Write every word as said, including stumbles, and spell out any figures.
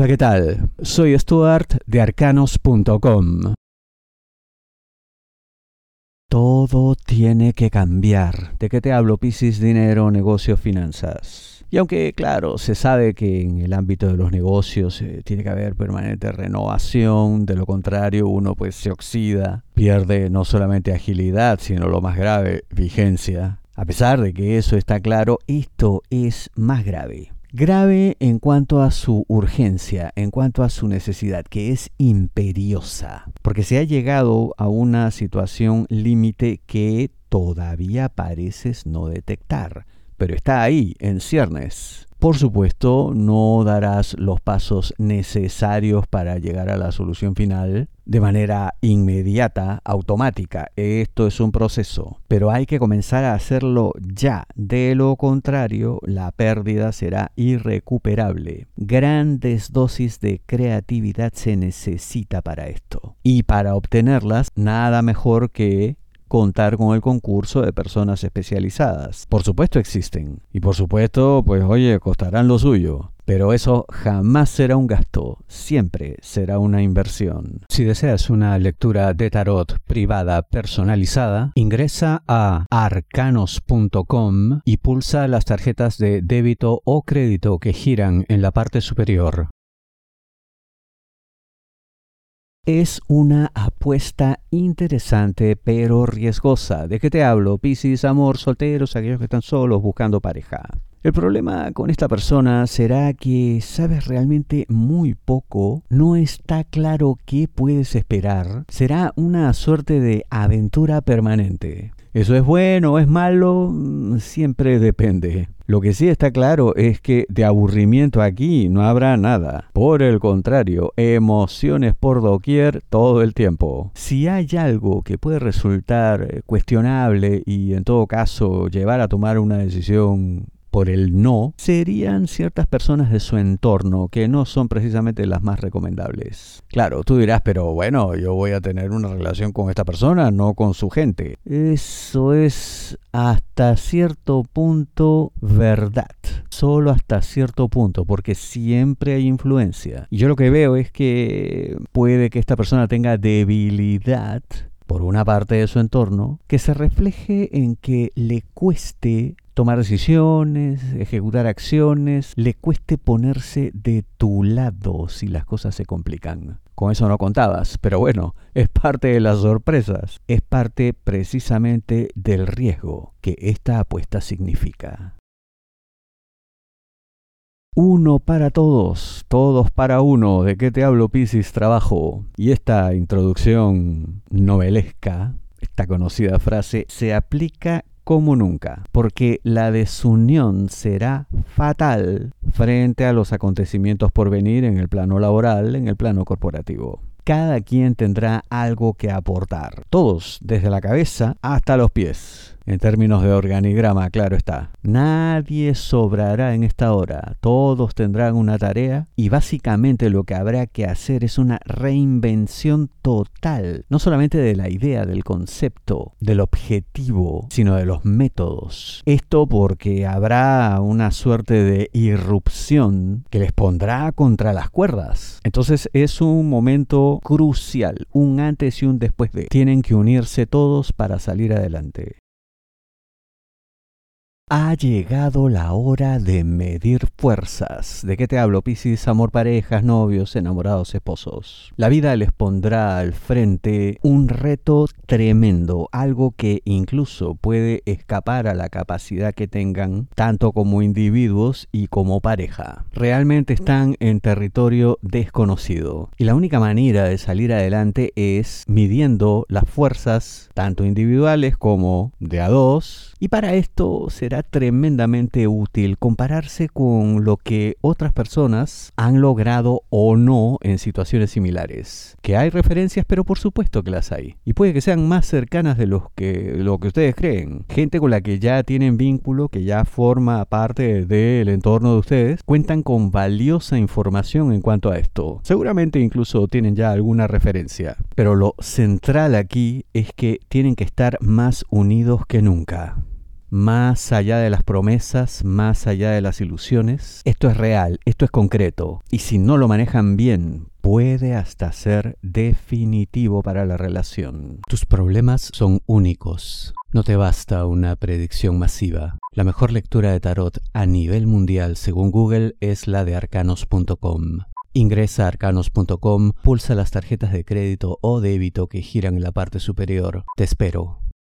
Hola, ¿qué tal? Soy Stuart de arcanos punto com. Todo tiene que cambiar. ¿De qué te hablo, Piscis? Dinero, negocios, finanzas. Y aunque, claro, se sabe que en el ámbito de los negocios eh, tiene que haber permanente renovación, de lo contrario uno pues se oxida, pierde no solamente agilidad, sino lo más grave, vigencia. A pesar de que eso está claro, esto es más grave. Grave en cuanto a su urgencia, en cuanto a su necesidad, que es imperiosa, porque se ha llegado a una situación límite que todavía pareces no detectar, pero está ahí, en ciernes. Por supuesto, no darás los pasos necesarios para llegar a la solución final de manera inmediata, automática. Esto es un proceso, pero hay que comenzar a hacerlo ya. De lo contrario, la pérdida será irrecuperable. Grandes dosis de creatividad se necesita para esto. Y para obtenerlas, nada mejor que contar con el concurso de personas especializadas. Por supuesto existen. Y por supuesto, pues oye, costarán lo suyo. Pero eso jamás será un gasto, siempre será una inversión. Si deseas una lectura de tarot privada personalizada, ingresa a arcanos punto com y pulsa las tarjetas de débito o crédito que giran en la parte superior. Es una apuesta interesante pero riesgosa. ¿De qué te hablo? Piscis, amor, solteros, aquellos que están solos buscando pareja. El problema con esta persona será que sabes realmente muy poco, no está claro qué puedes esperar, será una suerte de aventura permanente. ¿Eso es bueno o es malo? Siempre depende. Lo que sí está claro es que de aburrimiento aquí no habrá nada. Por el contrario, emociones por doquier todo el tiempo. Si hay algo que puede resultar cuestionable y en todo caso llevar a tomar una decisión por el no, serían ciertas personas de su entorno que no son precisamente las más recomendables. Claro, tú dirás, pero bueno, yo voy a tener una relación con esta persona, no con su gente. Eso es hasta cierto punto verdad. Solo hasta cierto punto, porque siempre hay influencia. Y yo lo que veo es que puede que esta persona tenga debilidad por una parte de su entorno, que se refleje en que le cueste tomar decisiones, ejecutar acciones, le cueste ponerse de tu lado si las cosas se complican. Con eso no contabas, pero bueno, es parte de las sorpresas, es parte precisamente del riesgo que esta apuesta significa. Uno para todos, todos para uno. ¿De qué te hablo, Piscis? Trabajo. Y esta introducción novelesca, esta conocida frase, se aplica como nunca, porque la desunión será fatal frente a los acontecimientos por venir en el plano laboral, en el plano corporativo. Cada quien tendrá algo que aportar, todos, desde la cabeza hasta los pies. En términos de organigrama, claro está. Nadie sobrará en esta hora. Todos tendrán una tarea y básicamente lo que habrá que hacer es una reinvención total. No solamente de la idea, del concepto, del objetivo, sino de los métodos. Esto porque habrá una suerte de irrupción que les pondrá contra las cuerdas. Entonces es un momento crucial, un antes y un después de. Tienen que unirse todos para salir adelante. Ha llegado la hora de medir fuerzas. ¿De qué te hablo, Piscis? Amor, parejas, novios, enamorados, esposos. La vida les pondrá al frente un reto tremendo, algo que incluso puede escapar a la capacidad que tengan tanto como individuos y como pareja. Realmente están en territorio desconocido y la única manera de salir adelante es midiendo las fuerzas tanto individuales como de a dos, y para esto será tremendamente útil compararse con lo que otras personas han logrado o no en situaciones similares. Que hay referencias, pero por supuesto que las hay. Y puede que sean más cercanas de los que, lo que ustedes creen. Gente con la que ya tienen vínculo, que ya forma parte del entorno de ustedes, cuentan con valiosa información en cuanto a esto. Seguramente incluso tienen ya alguna referencia. Pero lo central aquí es que tienen que estar más unidos que nunca. Más allá de las promesas, más allá de las ilusiones, esto es real, esto es concreto. Y si no lo manejan bien, puede hasta ser definitivo para la relación. Tus problemas son únicos. No te basta una predicción masiva. La mejor lectura de tarot a nivel mundial, según Google, es la de arcanos punto com. Ingresa a arcanos punto com, pulsa las tarjetas de crédito o débito que giran en la parte superior. Te espero.